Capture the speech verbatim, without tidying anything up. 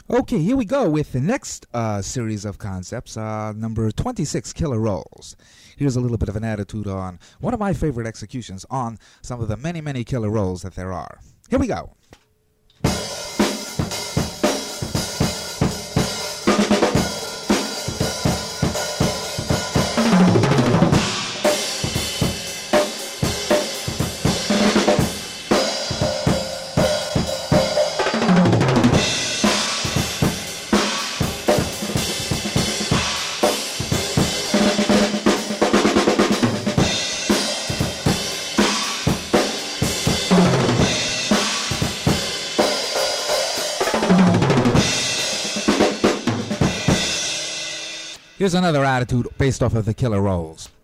Okay, here we go with the next uh, series of concepts, uh, number twenty-six, Killer Rolls. Here's a little bit of an attitude on one of my favorite executions on some of the many, many killer rolls that there are. Here we go. Here's another attitude based off of the killer rolls.